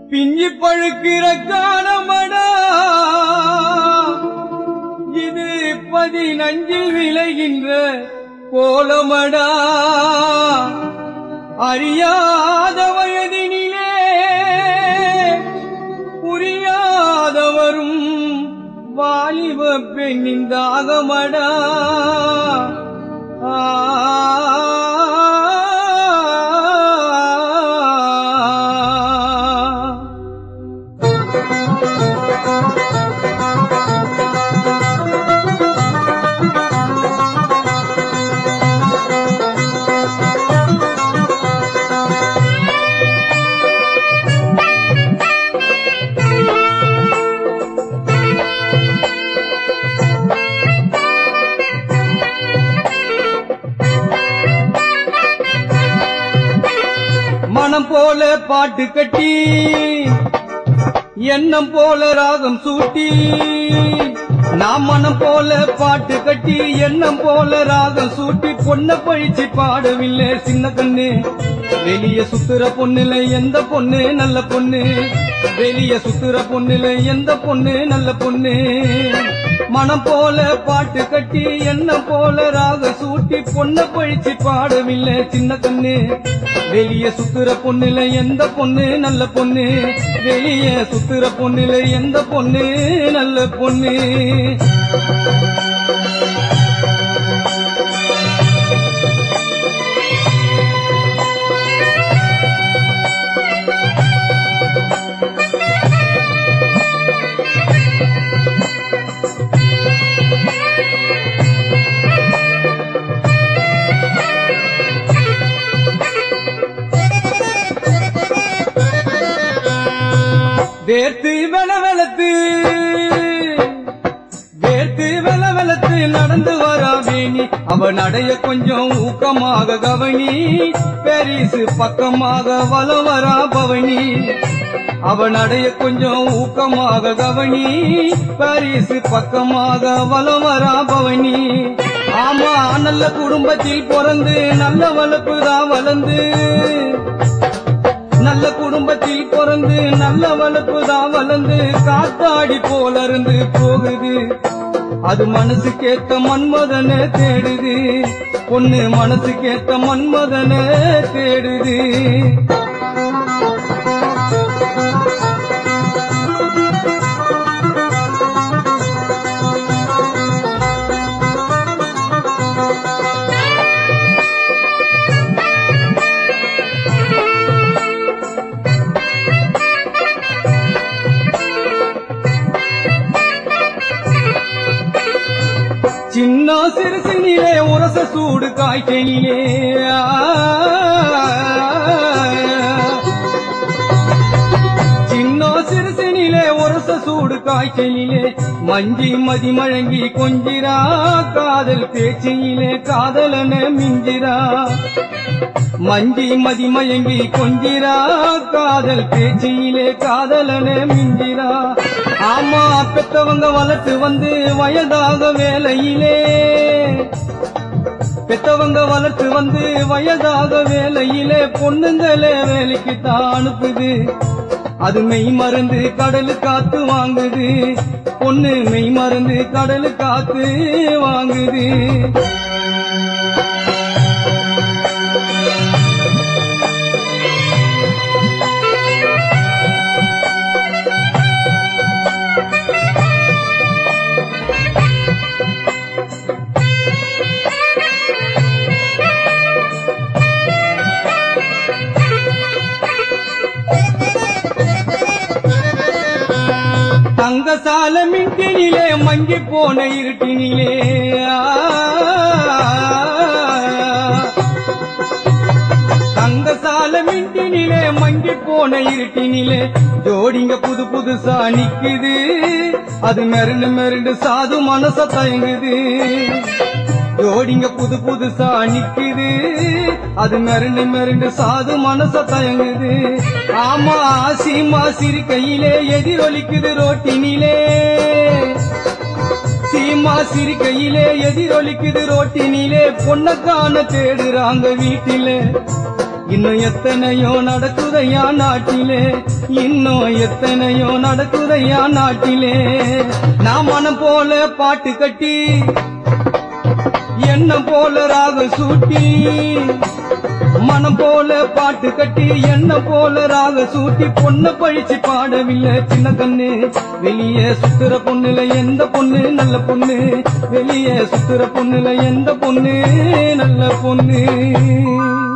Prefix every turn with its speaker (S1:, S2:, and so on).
S1: பிஞ்சி பழுக்கிற காலமடா இது 15 விளைகின்ற கோலமடா அறியாத வயதினிலே புரியாதவரும் வாலிப பெண்ணின் தாகமடா மனம் போல பாட்டு கட்டி எண்ணம் போல ராகம் சூட்டி நாம் மனம் போல பாட்டு கட்டி எண்ணம் போல ராகம் சூட்டி பொண்ண பழிச்சு பாடவில்லை சின்ன கண்ணு வெளிய சுத்துற பொண்ணுல எந்த பொண்ணு நல்ல பொண்ணு வெளிய சுத்துற பொண்ணுல எந்த பொண்ணு நல்ல பொண்ணு மனம் போல பாட்டு கட்டி எண்ணம் போல ராக சூட்டி பொண்ண பழிச்சு பாடவில்லை சின்ன கண்ணு வெளிய சுத்துற பொண்ணுல எந்த பொண்ணு நல்ல பொண்ணு வெளிய சுத்துற பொண்ணுல எந்த பொண்ணு நல்ல பொண்ணு வேர்த்து வெளவெளத்து நடந்து வரா வேணி அவ நடைய கொஞ்சம் ஊக்கமாக கவனி பெரிசு பக்கமாக வலம் வரா பவனி அவ நடைய கொஞ்சம் ஊக்கமாக கவனி பெரிசு பக்கமாக வலம் வரா பவனி ஆமா நல்ல குடும்பத்தில் பிறந்து நல்ல வளர்ப்புதான் வளர்ந்து நல்ல குடும்பத்தில் பிறந்து நல்ல வளர்ப்புதான் வளர்ந்து காத்தாடி போல இருந்து போகுது அது மனசுக்கேத்த மன்மதனை தேடுது பொண்ணு மனசுக்கேத்த மன்மதனை தேடுது சின்ன சிறுசினிலே உரச சூடு காய்ச்சலிலே சின்ன சிறுசினிலே உரச சூடு காய்ச்சலிலே மஞ்சி மதி மழங்கி கொஞ்சிரா காதல் பேச்சிலே காதலன மிஞ்சிரா மஞ்சி மதி மயங்கி கொஞ்சிரா காதல் பேச்சிலே காதலன மிஞ்சிரா ஆமா பெத்தவங்க வளர்த்து வந்து வயதாக வேலையிலே பெத்தவங்க வளர்த்து வந்து வயதாக வேலையிலே பொண்ணுங்களே வேலைக்கு தான் அனுப்புது அது மெய் மருந்து கடலு காத்து வாங்குது பொண்ணு மெய் மருந்து கடலு காத்து வாங்குது தங்கசால மின்கினிலே மங்கி போன இருட்டினிலே தங்கசால மின்கினிலே மங்கி போன இருட்டினிலே ஜோடிங்க புது புதுசா நிக்குது அது மெருண்டு மெருண்டு சாது மனச தயங்குது ஜோடிங்க புது புதுசா நிக்குது அது மெருண்டு மெருண்டு சாது மனச தயங்குது ஆமா சீமா சிரிக்கையிலே எதிரொலிக்குது ரோட்டினிலே சீமா சிரிக்கையிலே எதிரொலிக்குது ரோட்டினிலே பொண்ணக்கான தேடுறாங்க வீட்டிலே இன்னும் எத்தனையோ நடக்குதையா நாட்டிலே, இன்னும் எத்தனையோ நடக்குதையா நாட்டிலே. நான் மனம் போல பாட்டு கட்டி, எண்ணம் போல ராகம் சூட்டி, மனம் போல பாட்டு கட்டி, எண்ணம் போல ராகம் சூட்டி, பொண்ண பழிச்சு பாடவில்லை சின்ன கண்ணு. வெளியே சுத்துற பொண்ணுல எந்த பொண்ணு நல்ல பொண்ணு, வெளியே சுத்துற பொண்ணுல எந்த பொண்ணு நல்ல பொண்ணு.